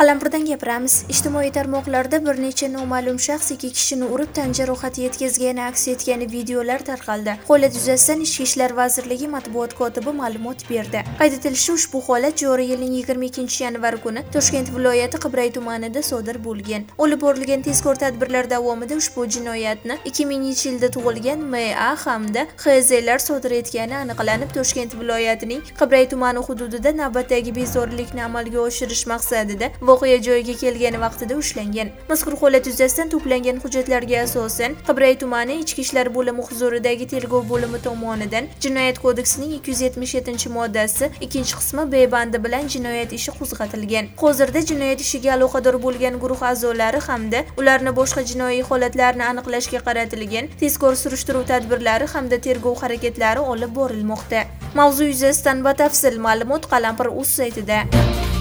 Qalampirdan gapiramiz. Ijtimoiy tarmoqlarda bir necha noma'lum shaxs ikki kishini urib tan jarohati yetkazgani aks etgan videolar tarqaldi. Holat yuzasidan Ichki ishlar vazirligi matbuot kotibi ma'lumot berdi. Qayd etilishicha, ushbu holat joriy yilning 22-yanvar kuni Toshkent viloyati Qibray tumanida sodir bo'lgan. Olib borilgan tezkor tadbirlar davomida ushbu jinoyatni 2000-yilda tug'ilgan M.A. hamda X.Z.lar sodir etgani aniqlanib, Toshkent viloyatining Qibray tumani hududida navbatdagi bezorilikni amalga oshirish maqsadida voqea joyiga kelgani vaqtida ushlangan. Mazkur holat yuzasidan to'plangan hujjatlarga asosan Qibray tumani Ichki ishlar bo'limi huzuridagi tergov bo'limi tomonidan Jinoyat kodeksining 277-moddasi 2-qismi B bandi bilan jinoyat ishi qo'zg'atilgan. Hozirda jinoyat ishiga aloqador bo'lgan guruh a'zolari hamda ularni boshqa jinoiy holatlarni aniqlashga qaratilgan tezkor surishtiruv tadbirlari hamda tergov harakatlari olib borilmoqda. Mavzu yuzasidan batafsil ma'lumot Qalampir.uz saytida.